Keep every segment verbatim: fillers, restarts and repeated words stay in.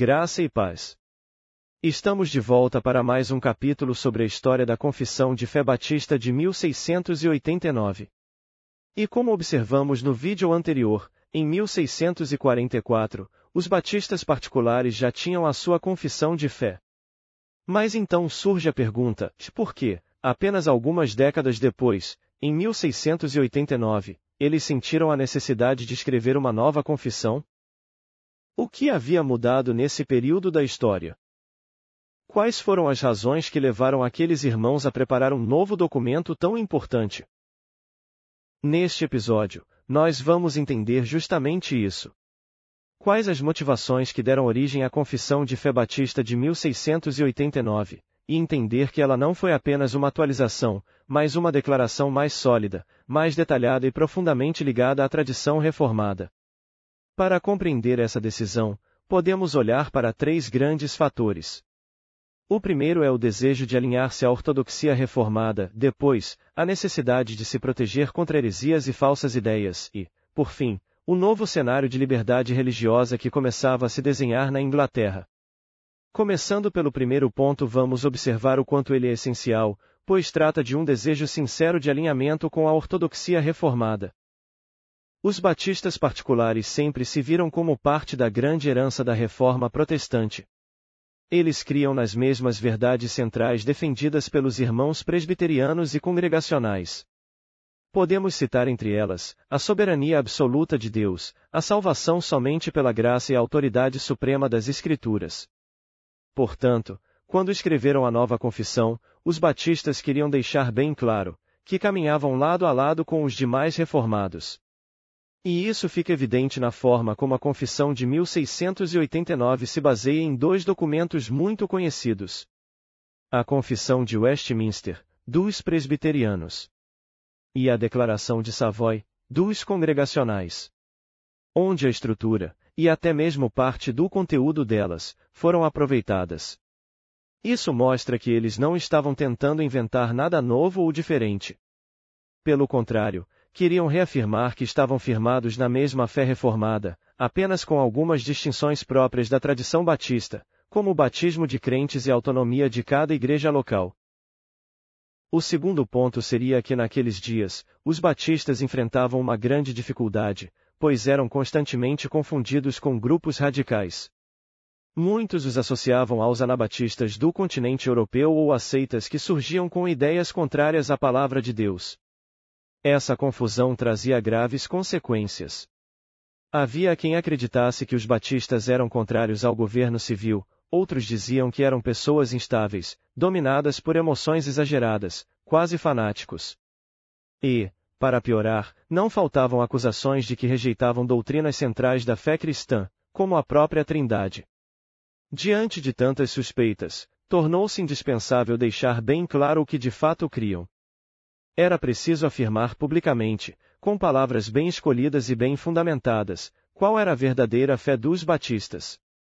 Graça e paz. Estamos de volta para mais um capítulo sobre a história da Confissão de Fé Batista de mil seiscentos e oitenta e nove. E como observamos no vídeo anterior, em mil seiscentos e quarenta e quatro, os batistas particulares já tinham a sua confissão de fé. Mas então surge a pergunta, por que, apenas algumas décadas depois, em mil seiscentos e oitenta e nove, eles sentiram a necessidade de escrever uma nova confissão? O que havia mudado nesse período da história? Quais foram as razões que levaram aqueles irmãos a preparar um novo documento tão importante? Neste episódio, nós vamos entender justamente isso. Quais as motivações que deram origem à Confissão de Fé Batista de mil seiscentos e oitenta e nove, e entender que ela não foi apenas uma atualização, mas uma declaração mais sólida, mais detalhada e profundamente ligada à tradição reformada. Para compreender essa decisão, podemos olhar para três grandes fatores. O primeiro é o desejo de alinhar-se à ortodoxia reformada, depois, a necessidade de se proteger contra heresias e falsas ideias, e, por fim, o novo cenário de liberdade religiosa que começava a se desenhar na Inglaterra. Começando pelo primeiro ponto, vamos observar o quanto ele é essencial, pois trata de um desejo sincero de alinhamento com a ortodoxia reformada. Os batistas particulares sempre se viram como parte da grande herança da Reforma Protestante. Eles criam nas mesmas verdades centrais defendidas pelos irmãos presbiterianos e congregacionais. Podemos citar entre elas, a soberania absoluta de Deus, a salvação somente pela graça e a autoridade suprema das Escrituras. Portanto, quando escreveram a nova confissão, os batistas queriam deixar bem claro, que caminhavam lado a lado com os demais reformados. E isso fica evidente na forma como a Confissão de mil seiscentos e oitenta e nove se baseia em dois documentos muito conhecidos. A Confissão de Westminster, dos presbiterianos. E a Declaração de Savoy, dos congregacionais. Onde a estrutura, e até mesmo parte do conteúdo delas, foram aproveitadas. Isso mostra que eles não estavam tentando inventar nada novo ou diferente. Pelo contrário, queriam reafirmar que estavam firmados na mesma fé reformada, apenas com algumas distinções próprias da tradição batista, como o batismo de crentes e a autonomia de cada igreja local. O segundo ponto seria que naqueles dias, os batistas enfrentavam uma grande dificuldade, pois eram constantemente confundidos com grupos radicais. Muitos os associavam aos anabatistas do continente europeu ou a seitas que surgiam com ideias contrárias à palavra de Deus. Essa confusão trazia graves consequências. Havia quem acreditasse que os batistas eram contrários ao governo civil, outros diziam que eram pessoas instáveis, dominadas por emoções exageradas, quase fanáticos. E, para piorar, não faltavam acusações de que rejeitavam doutrinas centrais da fé cristã, como a própria Trindade. Diante de tantas suspeitas, tornou-se indispensável deixar bem claro o que de fato criam. Era preciso afirmar publicamente, com palavras bem escolhidas e bem fundamentadas, qual era a verdadeira fé dos batistas.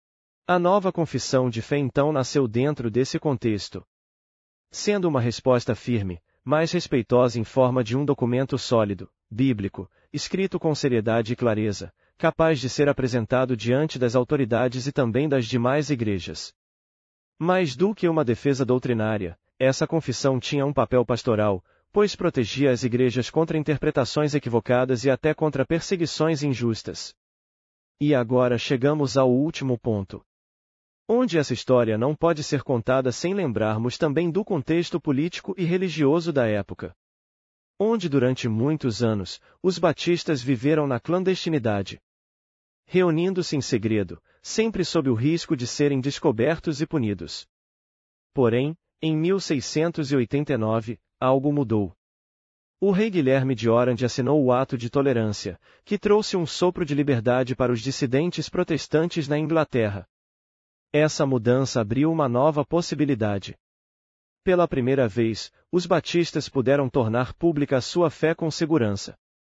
A nova confissão de fé então nasceu dentro desse contexto. Sendo uma resposta firme, mais respeitosa em forma de um documento sólido, bíblico, escrito com seriedade e clareza, capaz de ser apresentado diante das autoridades e também das demais igrejas. Mais do que uma defesa doutrinária, essa confissão tinha um papel pastoral, pois protegia as igrejas contra interpretações equivocadas e até contra perseguições injustas. E agora chegamos ao último ponto. Onde essa história não pode ser contada sem lembrarmos também do contexto político e religioso da época. Onde durante muitos anos, os batistas viveram na clandestinidade. Reunindo-se em segredo, sempre sob o risco de serem descobertos e punidos. Porém, em mil seiscentos e oitenta e nove, algo mudou. O rei Guilherme de Orange assinou o Ato de Tolerância, que trouxe um sopro de liberdade para os dissidentes protestantes na Inglaterra. Essa mudança abriu uma nova possibilidade. Pela primeira vez, os batistas puderam tornar pública a sua fé com segurança.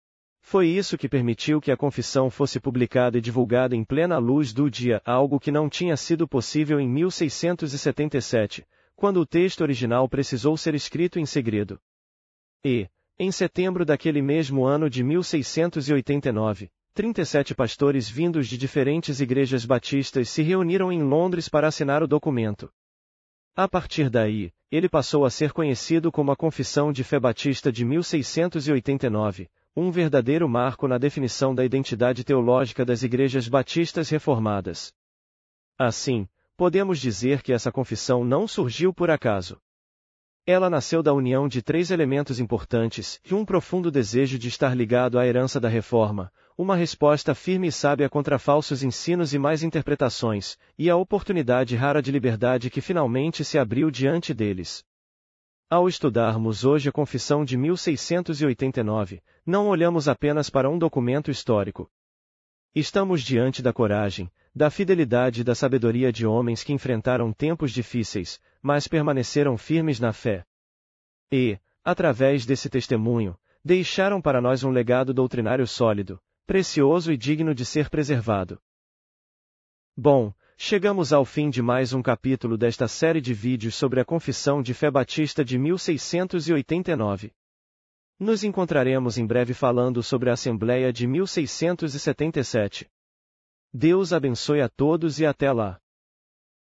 Foi isso que permitiu que a confissão fosse publicada e divulgada em plena luz do dia, algo que não tinha sido possível em mil seiscentos e setenta e sete, quando o texto original precisou ser escrito em segredo. E, em setembro daquele mesmo ano de mil seiscentos e oitenta e nove, trinta e sete pastores vindos de diferentes igrejas batistas se reuniram em Londres para assinar o documento. A partir daí, ele passou a ser conhecido como a Confissão de Fé Batista de mil seiscentos e oitenta e nove, um verdadeiro marco na definição da identidade teológica das igrejas batistas reformadas. Assim, podemos dizer que essa confissão não surgiu por acaso. Ela nasceu da união de três elementos importantes, e um profundo desejo de estar ligado à herança da Reforma, uma resposta firme e sábia contra falsos ensinos e más interpretações, e a oportunidade rara de liberdade que finalmente se abriu diante deles. Ao estudarmos hoje a Confissão de mil seiscentos e oitenta e nove, não olhamos apenas para um documento histórico. Estamos diante da coragem, da fidelidade e da sabedoria de homens que enfrentaram tempos difíceis, mas permaneceram firmes na fé. E, através desse testemunho, deixaram para nós um legado doutrinário sólido, precioso e digno de ser preservado. Bom, chegamos ao fim de mais um capítulo desta série de vídeos sobre a Confissão de Fé Batista de mil seiscentos e oitenta e nove. Nos encontraremos em breve falando sobre a Assembleia de mil seiscentos e setenta e sete. Deus abençoe a todos e até lá.